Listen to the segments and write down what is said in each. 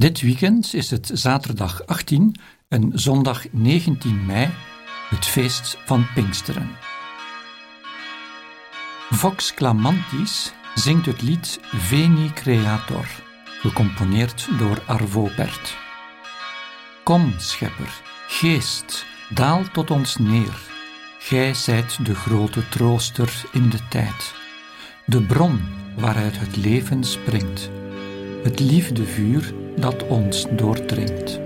Dit weekend is het zaterdag 18 en zondag 19 mei, het feest van Pinksteren. Vox Clamantis zingt het lied Veni Creator, gecomponeerd door Arvo Pärt. Kom, Schepper, Geest, daal tot ons neer. Gij zijt de grote trooster in de tijd, de bron waaruit het leven springt, het liefdevuur dat ons doordringt.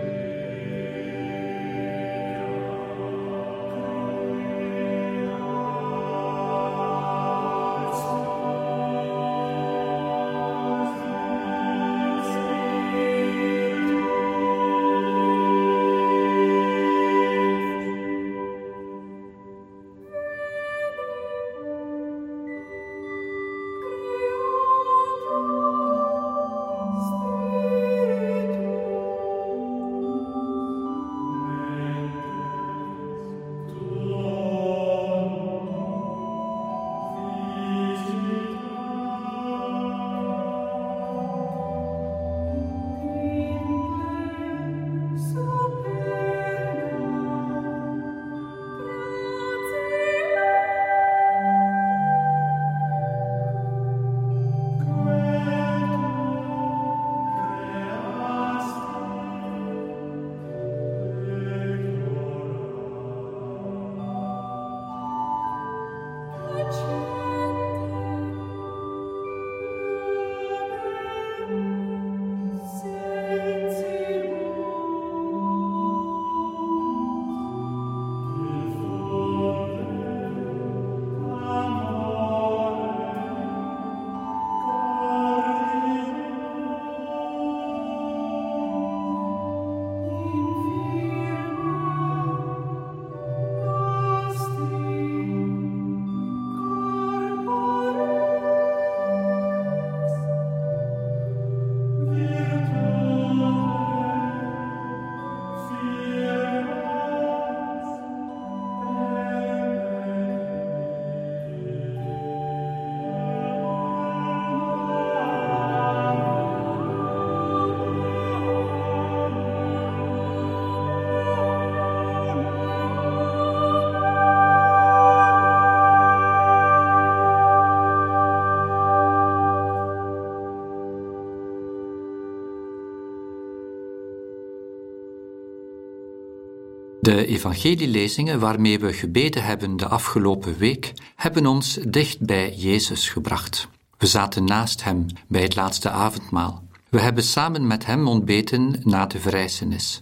De evangelielezingen waarmee we gebeden hebben de afgelopen week, hebben ons dicht bij Jezus gebracht. We zaten naast hem bij het laatste avondmaal. We hebben samen met hem ontbeten na de verrijzenis.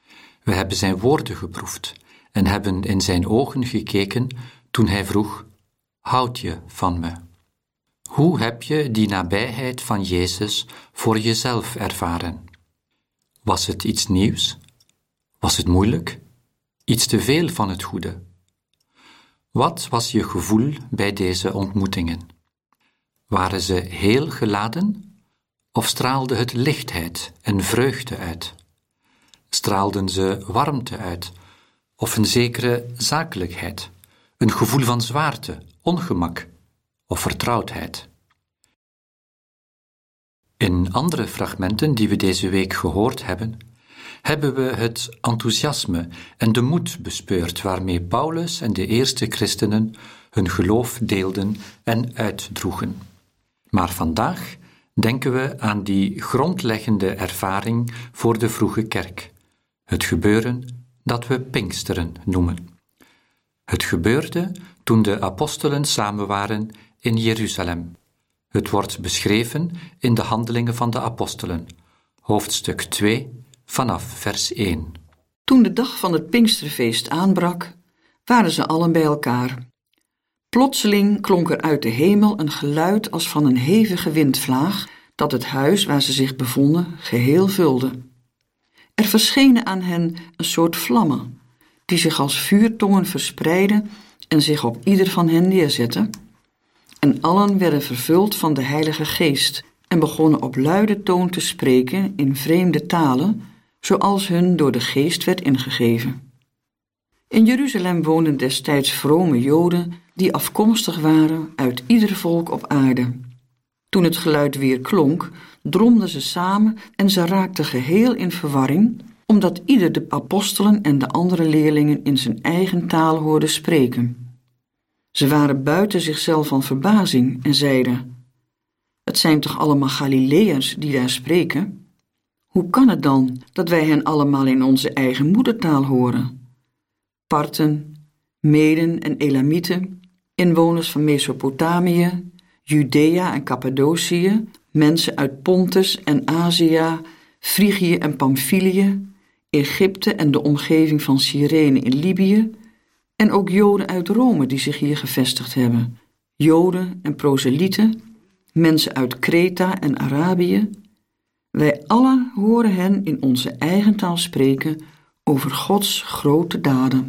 We hebben zijn woorden geproefd en hebben in zijn ogen gekeken toen hij vroeg: houd je van me? Hoe heb je die nabijheid van Jezus voor jezelf ervaren? Was het iets nieuws? Was het moeilijk? Iets te veel van het goede? Wat was je gevoel bij deze ontmoetingen? Waren ze heel geladen? Of straalde het lichtheid en vreugde uit? Straalden ze warmte uit? Of een zekere zakelijkheid? Een gevoel van zwaarte, ongemak of vertrouwdheid? In andere fragmenten die we deze week gehoord hebben we het enthousiasme en de moed bespeurd waarmee Paulus en de eerste christenen hun geloof deelden en uitdroegen. Maar vandaag denken we aan die grondleggende ervaring voor de vroege kerk, het gebeuren dat we Pinksteren noemen. Het gebeurde toen de apostelen samen waren in Jeruzalem. Het wordt beschreven in de Handelingen van de Apostelen, hoofdstuk 2, vanaf vers 1. Toen de dag van het Pinksterfeest aanbrak, waren ze allen bij elkaar. Plotseling klonk er uit de hemel een geluid als van een hevige windvlaag, dat het huis waar ze zich bevonden geheel vulde. Er verschenen aan hen een soort vlammen, die zich als vuurtongen verspreidden en zich op ieder van hen neerzetten. En allen werden vervuld van de Heilige Geest en begonnen op luide toon te spreken in vreemde talen, zoals hun door de Geest werd ingegeven. In Jeruzalem woonden destijds vrome Joden die afkomstig waren uit ieder volk op aarde. Toen het geluid weer klonk, dromden ze samen en ze raakten geheel in verwarring, omdat ieder de apostelen en de andere leerlingen in zijn eigen taal hoorde spreken. Ze waren buiten zichzelf van verbazing en zeiden: het zijn toch allemaal Galileërs die daar spreken? Hoe kan het dan dat wij hen allemaal in onze eigen moedertaal horen? Parten, Meden en Elamieten, inwoners van Mesopotamië, Judea en Cappadocië, mensen uit Pontus en Azië, Frigië en Pamphylië, Egypte en de omgeving van Cyrene in Libië, en ook Joden uit Rome die zich hier gevestigd hebben, Joden en proselieten, mensen uit Kreta en Arabië. Wij allen horen hen in onze eigen taal spreken over Gods grote daden.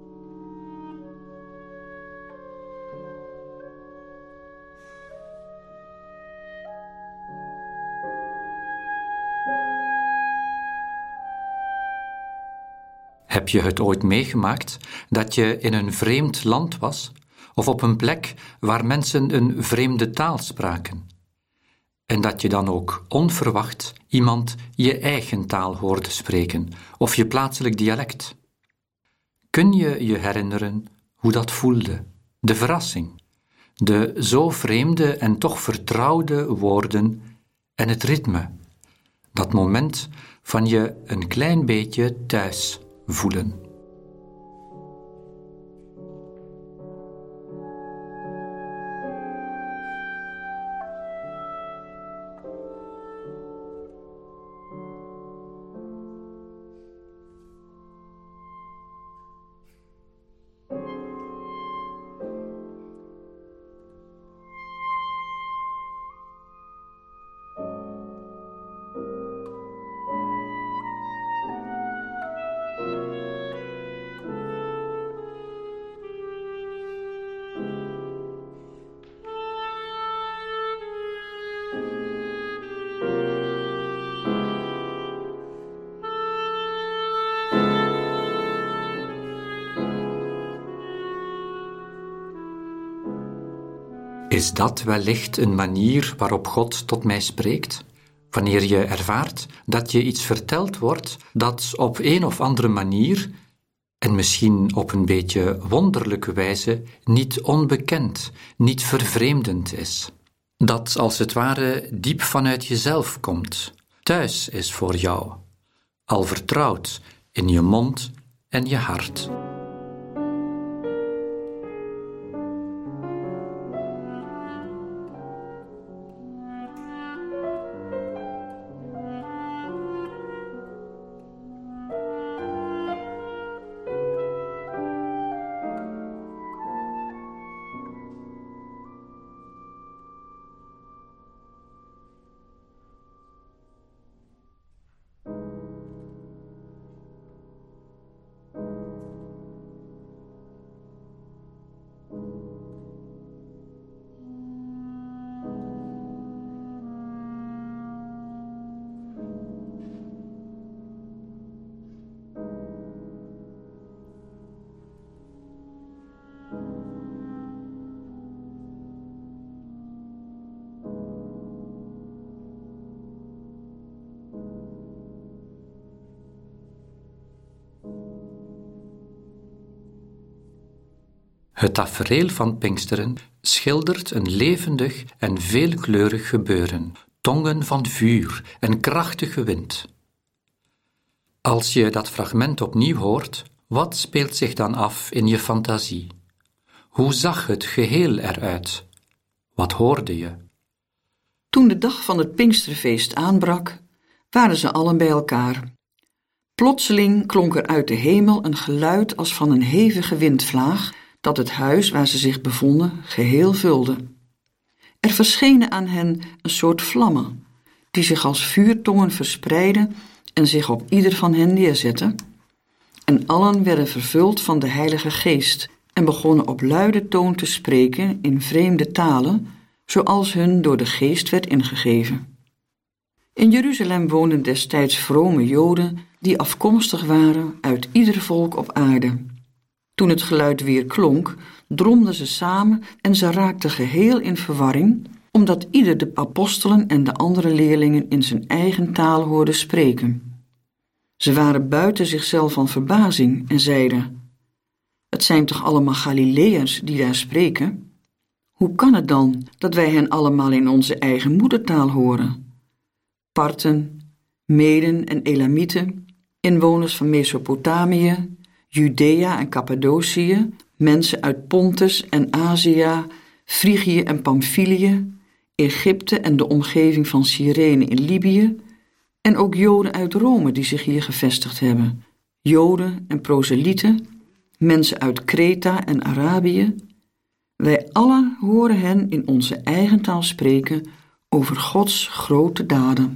Heb je het ooit meegemaakt dat je in een vreemd land was of op een plek waar mensen een vreemde taal spraken? En dat je dan ook onverwacht iemand je eigen taal hoorde spreken of je plaatselijk dialect? Kun je je herinneren hoe dat voelde? De verrassing, de zo vreemde en toch vertrouwde woorden en het ritme. Dat moment van je een klein beetje thuis voelen. Is dat wellicht een manier waarop God tot mij spreekt? Wanneer je ervaart dat je iets verteld wordt dat op een of andere manier, en misschien op een beetje wonderlijke wijze, niet onbekend, niet vervreemdend is. Dat als het ware diep vanuit jezelf komt, thuis is voor jou, al vertrouwd in je mond en je hart. Het tafereel van Pinksteren schildert een levendig en veelkleurig gebeuren, tongen van vuur en krachtige wind. Als je dat fragment opnieuw hoort, wat speelt zich dan af in je fantasie? Hoe zag het geheel eruit? Wat hoorde je? Toen de dag van het Pinksterfeest aanbrak, waren ze allen bij elkaar. Plotseling klonk er uit de hemel een geluid als van een hevige windvlaag, dat het huis waar ze zich bevonden geheel vulde. Er verschenen aan hen een soort vlammen, die zich als vuurtongen verspreidden en zich op ieder van hen neerzetten. En allen werden vervuld van de Heilige Geest en begonnen op luide toon te spreken in vreemde talen, zoals hun door de Geest werd ingegeven. In Jeruzalem woonden destijds vrome Joden die afkomstig waren uit ieder volk op aarde. Toen het geluid weer klonk, dromden ze samen en ze raakten geheel in verwarring, omdat ieder de apostelen en de andere leerlingen in zijn eigen taal hoorde spreken. Ze waren buiten zichzelf van verbazing en zeiden: het zijn toch allemaal Galileërs die daar spreken? Hoe kan het dan dat wij hen allemaal in onze eigen moedertaal horen? Parten, Meden en Elamieten, inwoners van Mesopotamië, Judea en Cappadocië, mensen uit Pontus en Azië, Frigië en Pamphylië, Egypte en de omgeving van Cyrene in Libië, en ook Joden uit Rome die zich hier gevestigd hebben, Joden en proselieten, mensen uit Kreta en Arabië. Wij allen horen hen in onze eigen taal spreken over Gods grote daden.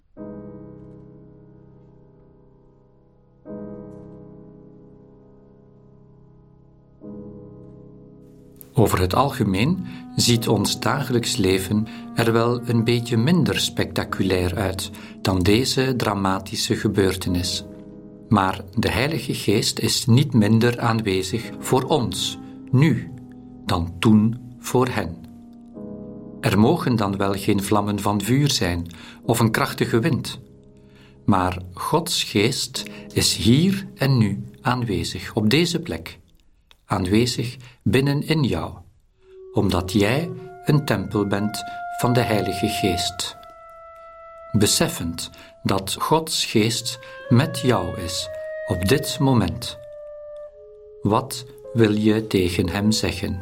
Over het algemeen ziet ons dagelijks leven er wel een beetje minder spectaculair uit dan deze dramatische gebeurtenis. Maar de Heilige Geest is niet minder aanwezig voor ons, nu, dan toen voor hen. Er mogen dan wel geen vlammen van vuur zijn of een krachtige wind, maar Gods Geest is hier en nu aanwezig op deze plek, aanwezig binnenin jou, omdat jij een tempel bent van de Heilige Geest. Beseffend dat Gods Geest met jou is op dit moment. Wat wil je tegen hem zeggen?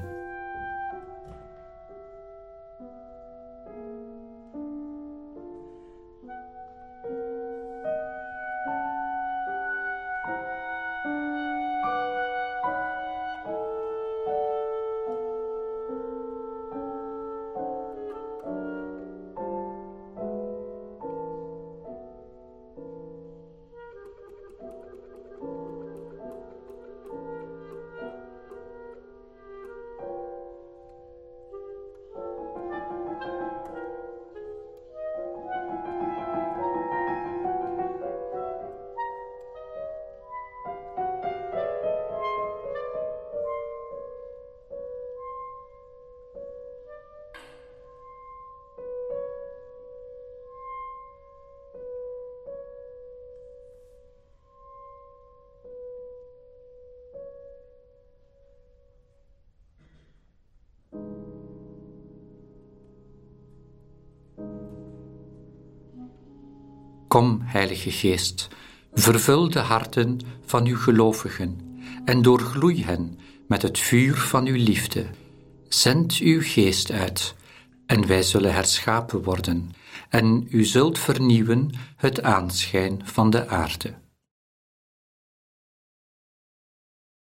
Kom, Heilige Geest, vervul de harten van uw gelovigen en doorgloei hen met het vuur van uw liefde. Zend uw Geest uit en wij zullen herschapen worden en u zult vernieuwen het aanschijn van de aarde.